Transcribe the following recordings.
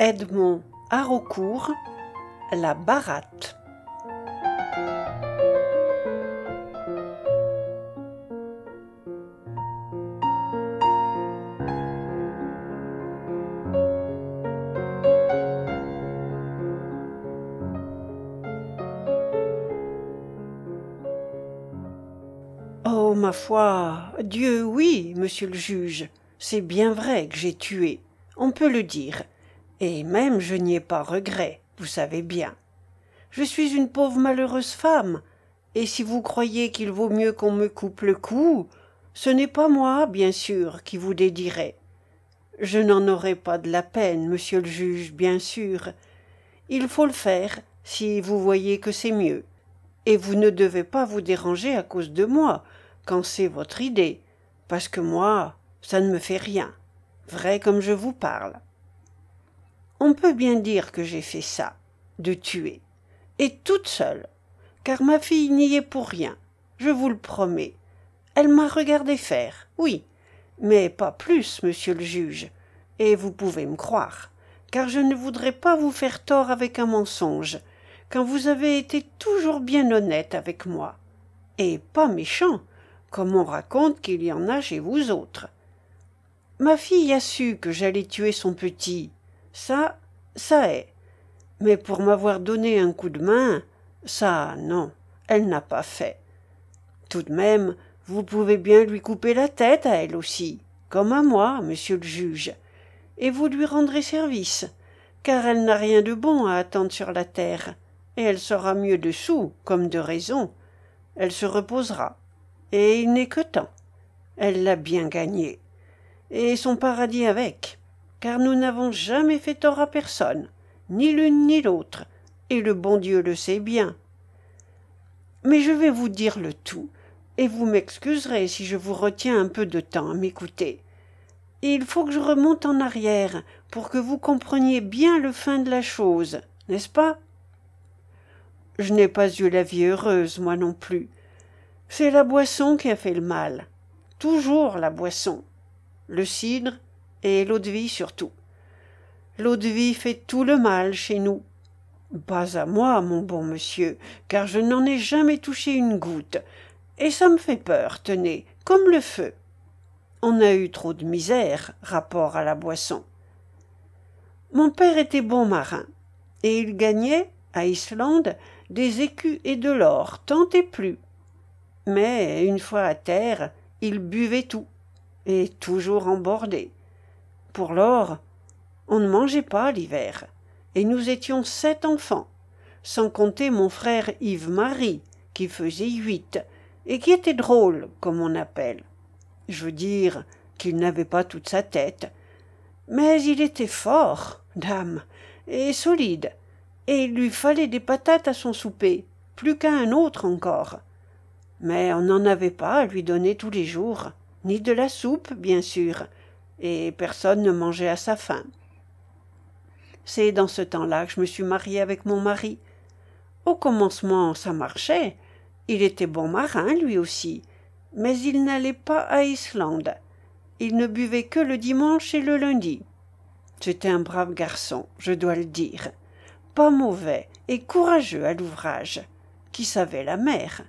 Edmond Haraucourt, La Baratte. Oh, ma foi, Dieu, oui, monsieur le juge, c'est bien vrai que j'ai tué, on peut le dire, et même je n'y ai pas regret, vous savez bien. Je suis une pauvre malheureuse femme, et si vous croyez qu'il vaut mieux qu'on me coupe le cou, ce n'est pas moi, bien sûr, qui vous dédierai. Je n'en aurai pas de la peine, monsieur le juge, bien sûr. Il faut le faire, si vous voyez que c'est mieux. Et vous ne devez pas vous déranger à cause de moi, quand c'est votre idée, parce que moi, ça ne me fait rien, vrai comme je vous parle. On peut bien dire que j'ai fait ça, de tuer, et toute seule, car ma fille n'y est pour rien, je vous le promets. Elle m'a regardé faire, oui, mais pas plus, monsieur le juge, et vous pouvez me croire, car je ne voudrais pas vous faire tort avec un mensonge, quand vous avez été toujours bien honnête avec moi, et pas méchant, comme on raconte qu'il y en a chez vous autres. Ma fille a su que j'allais tuer son petit, ça est, mais pour m'avoir donné un coup de main, ça, non, elle n'a pas fait. Tout de même, vous pouvez bien lui couper la tête à elle aussi, comme à moi, monsieur le juge, et vous lui rendrez service, car elle n'a rien de bon à attendre sur la terre, et elle sera mieux dessous, comme de raison. Elle se reposera, et il n'est que temps. Elle l'a bien gagné, et son paradis avec, car nous n'avons jamais fait tort à personne, ni l'une ni l'autre, et le bon Dieu le sait bien. Mais je vais vous dire le tout, et vous m'excuserez si je vous retiens un peu de temps à m'écouter. Il faut que je remonte en arrière pour que vous compreniez bien le fin de la chose, n'est-ce pas? Je n'ai pas eu la vie heureuse, moi non plus. C'est la boisson qui a fait le mal. Toujours la boisson. Le cidre et l'eau-de-vie surtout. L'eau-de-vie fait tout le mal chez nous. Pas à moi, mon bon monsieur, car je n'en ai jamais touché une goutte, et ça me fait peur, tenez, comme le feu. On a eu trop de misère, rapport à la boisson. Mon père était bon marin, et il gagnait, à Islande, des écus et de l'or, tant et plus. Mais, une fois à terre, il buvait tout, et toujours embordé. Pour l'or, on ne mangeait pas l'hiver, et nous étions 7 enfants, sans compter mon frère Yves-Marie, qui faisait 8, et qui était drôle, comme on appelle. Je veux dire qu'il n'avait pas toute sa tête, mais il était fort, dame, et solide, et il lui fallait des patates à son souper, plus qu'à un autre encore. Mais on n'en avait pas à lui donner tous les jours, ni de la soupe, bien sûr, et personne ne mangeait à sa faim. C'est dans ce temps-là que je me suis mariée avec mon mari. Au commencement, ça marchait. Il était bon marin, lui aussi, mais il n'allait pas à Islande. Il ne buvait que le dimanche et le lundi. C'était un brave garçon, je dois le dire, pas mauvais et courageux à l'ouvrage, qui savait la mer.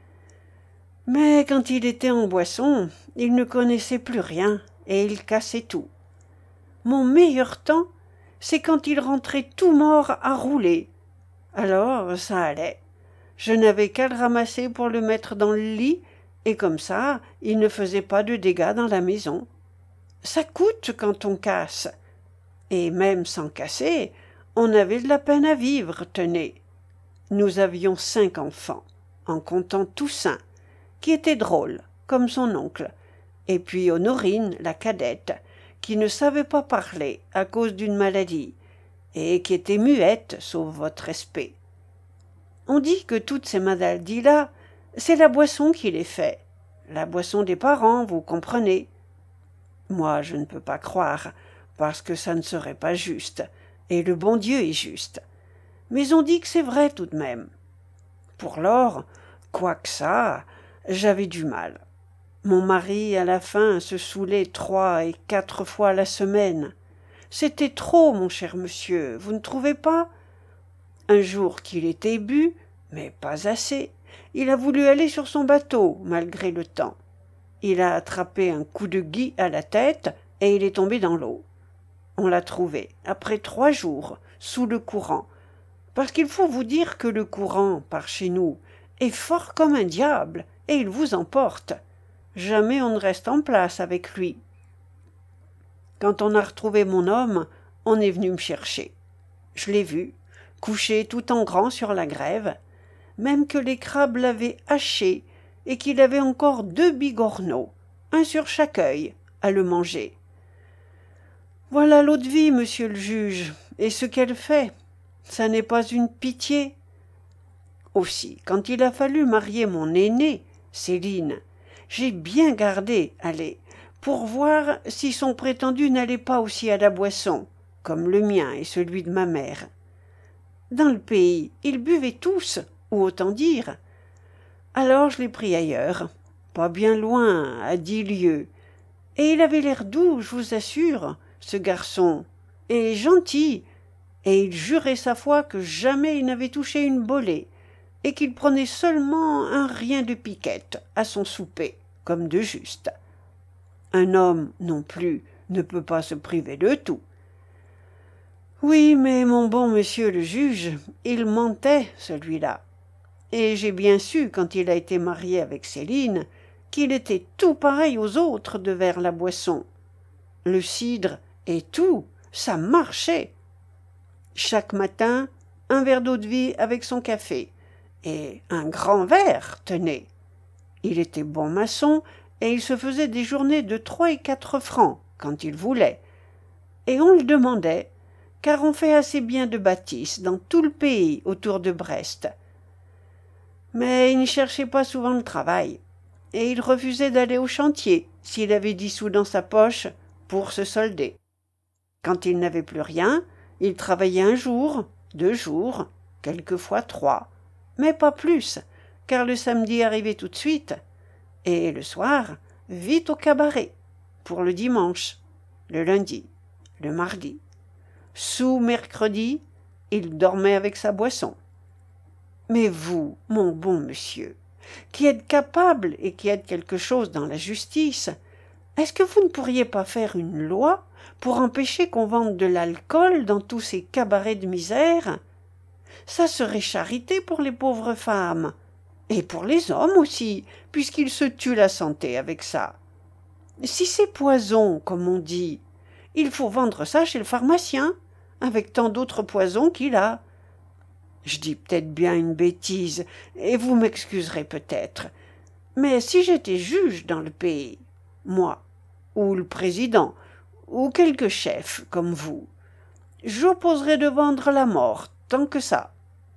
Mais quand il était en boisson, il ne connaissait plus rien et il cassait tout. Mon meilleur temps, c'est quand il rentrait tout mort à rouler. Alors, ça allait. Je n'avais qu'à le ramasser pour le mettre dans le lit, et comme ça, il ne faisait pas de dégâts dans la maison. Ça coûte quand on casse. Et même sans casser, on avait de la peine à vivre, tenez. Nous avions 5 enfants, en comptant Toussaint, qui était drôle, comme son oncle, et puis Honorine, la cadette, qui ne savait pas parler à cause d'une maladie, et qui était muette, sauf votre respect. On dit que toutes ces maladies-là, c'est la boisson qui les fait, la boisson des parents, vous comprenez. Moi, je ne peux pas croire, parce que ça ne serait pas juste, et le bon Dieu est juste. Mais on dit que c'est vrai tout de même. Pour l'or, quoique ça, j'avais du mal. Mon mari, à la fin, se saoulait 3 et 4 fois la semaine. C'était trop, mon cher monsieur, vous ne trouvez pas? Un jour qu'il était bu, mais pas assez, il a voulu aller sur son bateau, malgré le temps. Il a attrapé un coup de guy à la tête et il est tombé dans l'eau. On l'a trouvé, après 3 jours, sous le courant, parce qu'il faut vous dire que le courant, par chez nous, est fort comme un diable, et il vous emporte. Jamais on ne reste en place avec lui. Quand on a retrouvé mon homme, on est venu me chercher. Je l'ai vu, couché tout en grand sur la grève, même que les crabes l'avaient haché et qu'il avait encore 2 bigorneaux, un sur chaque œil, à le manger. Voilà l'eau de vie, monsieur le juge, et ce qu'elle fait, ça n'est pas une pitié. Aussi, quand il a fallu marier mon aînée, Céline, j'ai bien gardé, allez, pour voir si son prétendu n'allait pas aussi à la boisson, comme le mien et celui de ma mère. Dans le pays, ils buvaient tous, ou autant dire. Alors je l'ai pris ailleurs, pas bien loin, à 10 lieues. Et il avait l'air doux, je vous assure, ce garçon, et gentil, et il jurait sa foi que jamais il n'avait touché une bolée, et qu'il prenait seulement un rien de piquette à son souper, comme de juste. Un homme, non plus, ne peut pas se priver de tout. Oui, mais mon bon monsieur le juge, il mentait, celui-là. Et j'ai bien su, quand il a été marié avec Céline, qu'il était tout pareil aux autres devers la boisson. Le cidre et tout, ça marchait. Chaque matin, un verre d'eau-de-vie avec son café, et un grand verre, tenez. Il était bon maçon, et il se faisait des journées de 3 et 4 francs, quand il voulait. Et on le demandait, car on fait assez bien de bâtisses dans tout le pays autour de Brest. Mais il ne cherchait pas souvent le travail, et il refusait d'aller au chantier s'il avait 10 sous dans sa poche pour se solder. Quand il n'avait plus rien, il travaillait 1 jour, 2 jours, quelquefois 3, mais pas plus, car le samedi arrivait tout de suite, et le soir, vite au cabaret, pour le dimanche, le lundi, le mardi. Sous mercredi, il dormait avec sa boisson. Mais vous, mon bon monsieur, qui êtes capable et qui êtes quelque chose dans la justice, est-ce que vous ne pourriez pas faire une loi pour empêcher qu'on vende de l'alcool dans tous ces cabarets de misère? Ça serait charité pour les pauvres femmes, et pour les hommes aussi, puisqu'ils se tuent la santé avec ça. Si c'est poison, comme on dit, il faut vendre ça chez le pharmacien, avec tant d'autres poisons qu'il a. Je dis peut-être bien une bêtise, et vous m'excuserez peut-être, mais si j'étais juge dans le pays, moi, ou le président, ou quelque chef comme vous, j'opposerais de vendre la mort, tant que ça.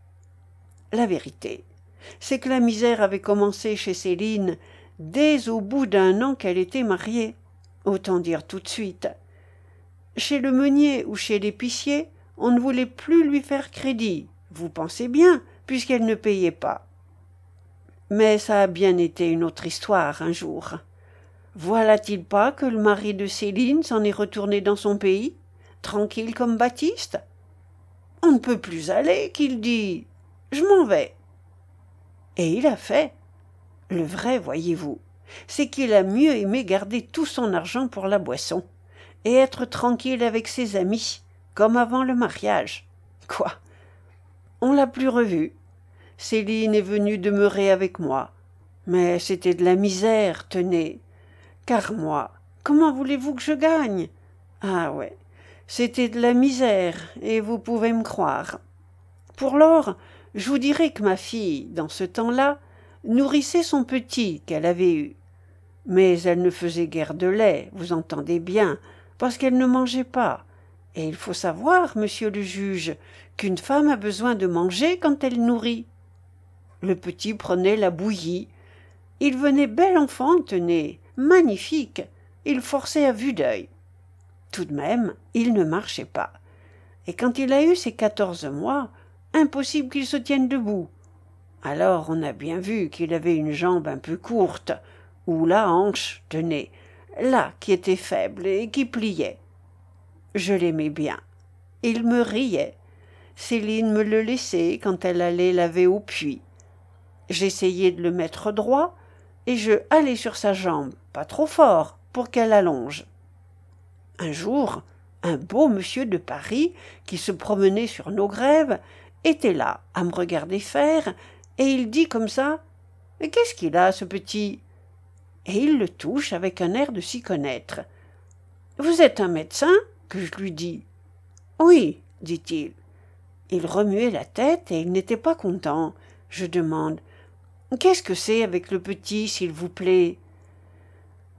La vérité, c'est que la misère avait commencé chez Céline dès au bout d'1 an qu'elle était mariée, autant dire tout de suite. Chez le meunier ou chez l'épicier, on ne voulait plus lui faire crédit, vous pensez bien, puisqu'elle ne payait pas. Mais ça a bien été une autre histoire un jour. Voilà-t-il pas que le mari de Céline s'en est retourné dans son pays, tranquille comme Baptiste? On ne peut plus aller, qu'il dit. Je m'en vais. Et il a fait. Le vrai, voyez-vous, c'est qu'il a mieux aimé garder tout son argent pour la boisson, et être tranquille avec ses amis, comme avant le mariage. Quoi? On l'a plus revu. Céline est venue demeurer avec moi. Mais c'était de la misère, tenez. Car moi, comment voulez-vous que je gagne? Ah ouais, c'était de la misère, et vous pouvez me croire. Pour lors, je vous dirai que ma fille, dans ce temps-là, nourrissait son petit qu'elle avait eu. Mais elle ne faisait guère de lait, vous entendez bien, parce qu'elle ne mangeait pas. Et il faut savoir, monsieur le juge, qu'une femme a besoin de manger quand elle nourrit. Le petit prenait la bouillie. Il venait bel enfant, tenez, magnifique. Il forçait à vue d'œil. Tout de même, il ne marchait pas. Et quand il a eu ses 14 mois, impossible qu'il se tienne debout. Alors on a bien vu qu'il avait une jambe un peu courte, ou la hanche, tenez, là, qui était faible et qui pliait. Je l'aimais bien. Il me riait. Céline me le laissait quand elle allait laver au puits. J'essayais de le mettre droit, et je halais sur sa jambe, pas trop fort, pour qu'elle allonge. Un jour, un beau monsieur de Paris, qui se promenait sur nos grèves, était là, à me regarder faire, et il dit comme ça: « Mais qu'est-ce qu'il a, ce petit ?» Et il le touche avec un air de s'y connaître. « Vous êtes un médecin ?» que je lui dis. « Oui, dit-il. » Il remuait la tête et il n'était pas content. Je demande: « Qu'est-ce que c'est avec le petit, s'il vous plaît ?»« L'hérédité, »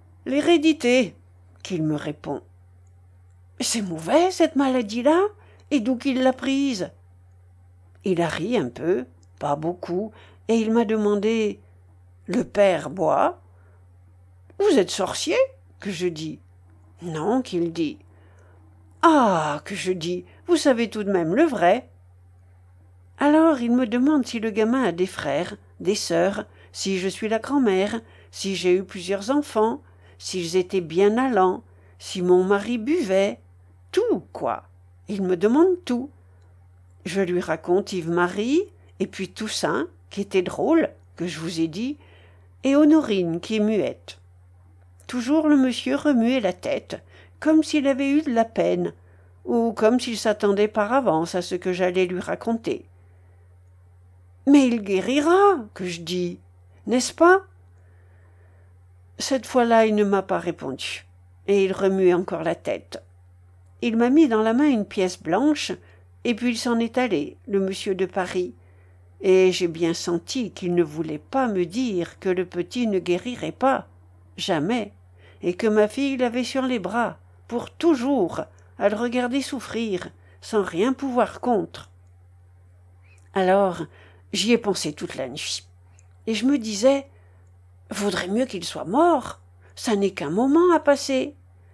qu'il me répond. « C'est mauvais, cette maladie-là, et d'où qu'il l'a prise ?» Il a ri un peu, pas beaucoup, et il m'a demandé: « Le père boit ?»« Vous êtes sorcier ?» que je dis. « Non, qu'il dit. »« Ah, que je dis, vous savez tout de même le vrai. » Alors il me demande si le gamin a des frères, des sœurs, si je suis la grand-mère, si j'ai eu plusieurs enfants, s'ils étaient bien allants, si mon mari buvait, tout, quoi. Il me demande tout. Je lui raconte Yves-Marie, et puis Toussaint, qui était drôle, que je vous ai dit, et Honorine, qui est muette. Toujours le monsieur remuait la tête, comme s'il avait eu de la peine, ou comme s'il s'attendait par avance à ce que j'allais lui raconter. « Mais il guérira, que je dis, n'est-ce pas ?» Cette fois-là, il ne m'a pas répondu, et il remuait encore la tête. Il m'a mis dans la main une pièce blanche, et puis il s'en est allé, le monsieur de Paris, et j'ai bien senti qu'il ne voulait pas me dire que le petit ne guérirait pas, jamais, et que ma fille l'avait sur les bras, pour toujours, à le regarder souffrir, sans rien pouvoir contre. Alors, j'y ai pensé toute la nuit, et je me disais: vaudrait mieux qu'il soit mort, ça n'est qu'un moment à passer.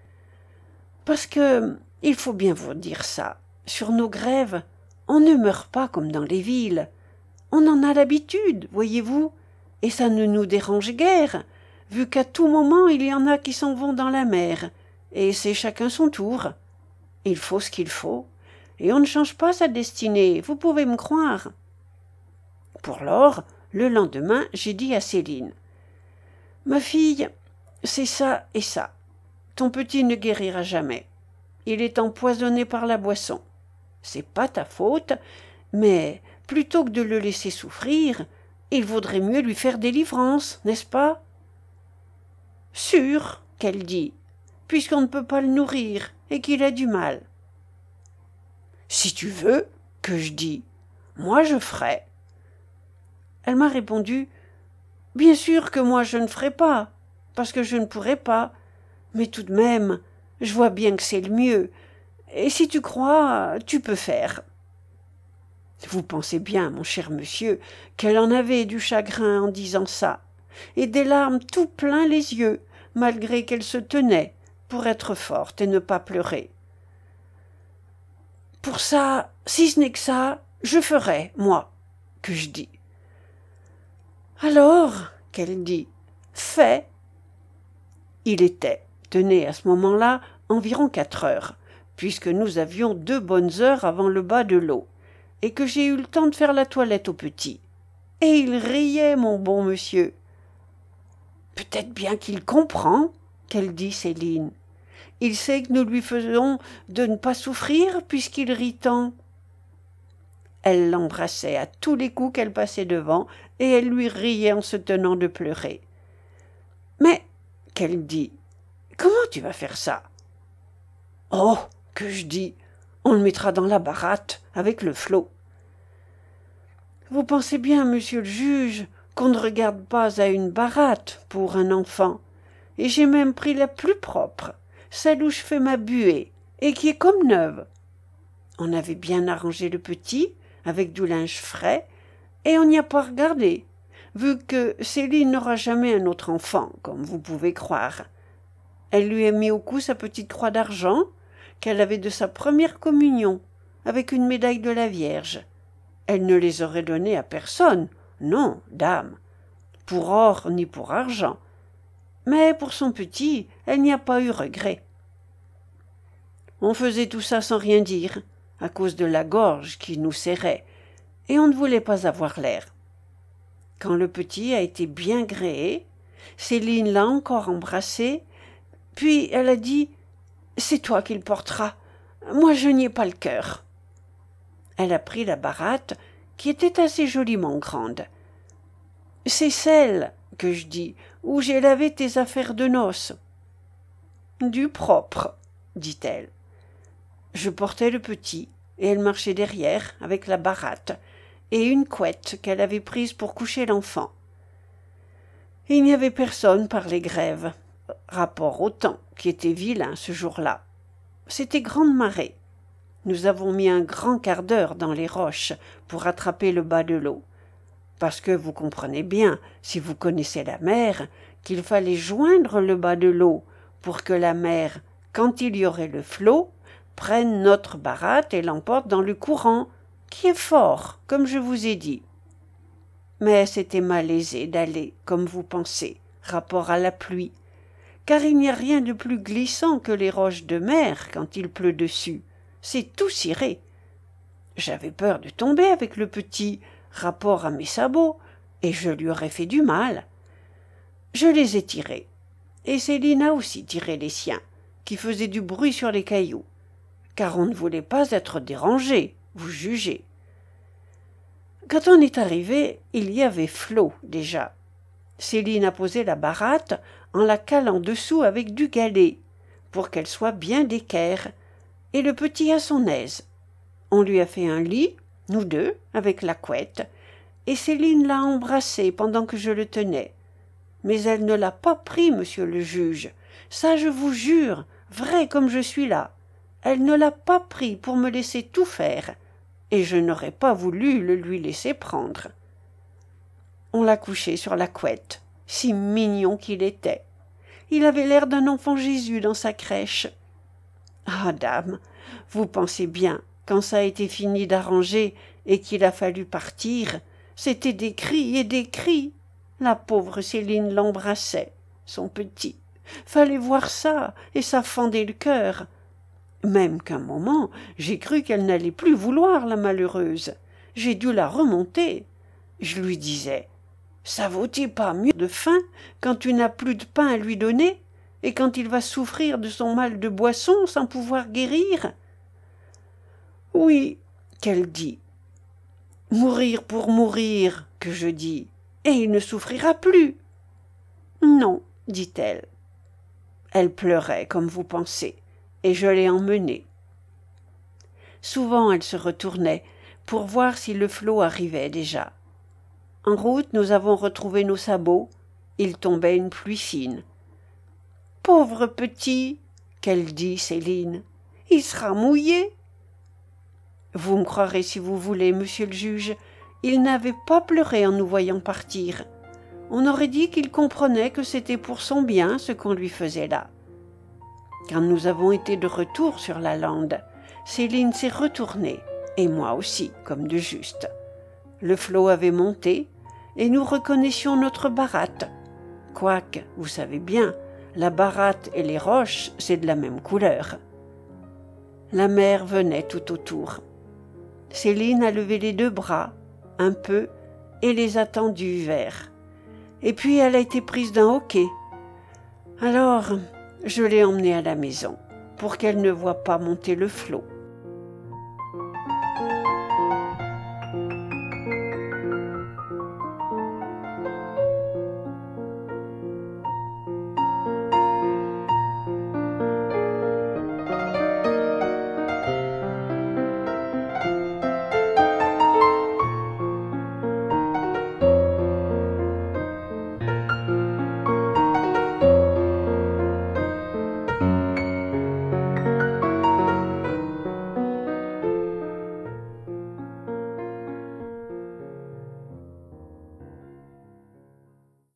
Parce que, il faut bien vous dire ça, sur nos grèves, on ne meurt pas comme dans les villes. On en a l'habitude, voyez-vous, et ça ne nous dérange guère, vu qu'à tout moment il y en a qui s'en vont dans la mer, et c'est chacun son tour. Il faut ce qu'il faut, et on ne change pas sa destinée, vous pouvez me croire. Pour lors, le lendemain, j'ai dit à Céline: « Ma fille, c'est ça et ça. Ton petit ne guérira jamais. Il est empoisonné par la boisson. C'est pas ta faute, mais plutôt que de le laisser souffrir, il vaudrait mieux lui faire délivrance, n'est-ce pas ?»« Sûr, qu'elle dit, puisqu'on ne peut pas le nourrir et qu'il a du mal. »« Si tu veux, que je dis, moi je ferai. » Elle m'a répondu: « Bien sûr que moi je ne ferai pas, parce que je ne pourrai pas, mais tout de même, je vois bien que c'est le mieux, et si tu crois, tu peux faire. » Vous pensez bien, mon cher monsieur, qu'elle en avait du chagrin en disant ça, et des larmes tout plein les yeux, malgré qu'elle se tenait, pour être forte et ne pas pleurer. « Pour ça, si ce n'est que ça, je ferai, moi, que je dis. »« Alors, qu'elle dit, fais. » Il était, tenez, à ce moment-là, environ 4 heures, puisque nous avions 2 bonnes heures avant le bas de l'eau, et que j'ai eu le temps de faire la toilette au petit. Et il riait, mon bon monsieur. « Peut-être bien qu'il comprend, » qu'elle dit Céline. « Il sait que nous lui faisons de ne pas souffrir, puisqu'il rit tant. » Elle l'embrassait à tous les coups qu'elle passait devant, et elle lui riait en se tenant de pleurer. « Mais, » qu'elle dit, « comment tu vas faire ça ?»« Oh, que je dis, on le mettra dans la baratte, avec le flot. » Vous pensez bien, monsieur le juge, qu'on ne regarde pas à une baratte pour un enfant, et j'ai même pris la plus propre, celle où je fais ma buée, et qui est comme neuve. On avait bien arrangé le petit, avec du linge frais, et on n'y a pas regardé, vu que Céline n'aura jamais un autre enfant, comme vous pouvez croire. Elle lui a mis au cou sa petite croix d'argent, qu'elle avait de sa première communion, avec une médaille de la Vierge. Elle ne les aurait donnés à personne, non, dame, pour or ni pour argent. Mais pour son petit, elle n'y a pas eu regret. On faisait tout ça sans rien dire, à cause de la gorge qui nous serrait, et on ne voulait pas avoir l'air. Quand le petit a été bien gréé, Céline l'a encore embrassé, puis elle a dit « C'est toi qui le porteras, moi je n'y ai pas le cœur. » Elle a pris la baratte, qui était assez joliment grande. « C'est celle, que je dis, où j'ai lavé tes affaires de noces. »« Du propre, » dit-elle. Je portais le petit, et elle marchait derrière, avec la baratte, et une couette qu'elle avait prise pour coucher l'enfant. Il n'y avait personne par les grèves, rapport au temps, qui était vilain ce jour-là. C'était grande marée. Nous avons mis un grand quart d'heure dans les roches pour attraper le bas de l'eau, parce que vous comprenez bien, si vous connaissez la mer, qu'il fallait joindre le bas de l'eau pour que la mer, quand il y aurait le flot, prenne notre baratte et l'emporte dans le courant, qui est fort, comme je vous ai dit. Mais c'était malaisé d'aller, comme vous pensez, rapport à la pluie, car il n'y a rien de plus glissant que les roches de mer quand il pleut dessus. C'est tout ciré. J'avais peur de tomber avec le petit, rapport à mes sabots, et je lui aurais fait du mal. Je les ai tirés, et Céline a aussi tiré les siens, qui faisaient du bruit sur les cailloux, car on ne voulait pas être dérangé, vous jugez. Quand on est arrivé, il y avait flot déjà. Céline a posé la baratte en la calant dessous avec du galet, pour qu'elle soit bien d'équerre, et le petit à son aise. On lui a fait un lit, nous deux, avec la couette, et Céline l'a embrassé pendant que je le tenais. Mais elle ne l'a pas pris, monsieur le juge. Ça, je vous jure, vrai comme je suis là. Elle ne l'a pas pris pour me laisser tout faire, et je n'aurais pas voulu le lui laisser prendre. On l'a couché sur la couette, si mignon qu'il était. Il avait l'air d'un enfant Jésus dans sa crèche. Ah, dame, vous pensez bien, quand ça a été fini d'arranger et qu'il a fallu partir, c'était des cris et des cris. La pauvre Céline l'embrassait, son petit. Fallait voir ça, et ça fendait le cœur. Même qu'un moment, j'ai cru qu'elle n'allait plus vouloir, la malheureuse. J'ai dû la remonter. Je lui disais, ça vaut-il pas mieux de faim quand tu n'as plus de pain à lui donner, et quand il va souffrir de son mal de boisson sans pouvoir guérir? Oui, qu'elle dit. Mourir pour mourir, que je dis, et il ne souffrira plus. Non, dit-elle. Elle pleurait, comme vous pensez, et je l'ai emmenée. Souvent elle se retournait pour voir si le flot arrivait déjà. En route, nous avons retrouvé nos sabots. Il tombait une pluie fine. « Pauvre petit !» qu'elle dit, Céline. « Il sera mouillé !» Vous me croirez si vous voulez, monsieur le juge, il n'avait pas pleuré en nous voyant partir. On aurait dit qu'il comprenait que c'était pour son bien ce qu'on lui faisait là. Quand nous avons été de retour sur la lande, Céline s'est retournée, et moi aussi, comme de juste. Le flot avait monté, et nous reconnaissions notre baratte. Quoique, vous savez bien, la baratte et les roches, c'est de la même couleur. La mer venait tout autour. Céline a levé les deux bras, un peu, et les a tendus vers. Et puis elle a été prise d'un hoquet. Alors, je l'ai emmenée à la maison, pour qu'elle ne voie pas monter le flot.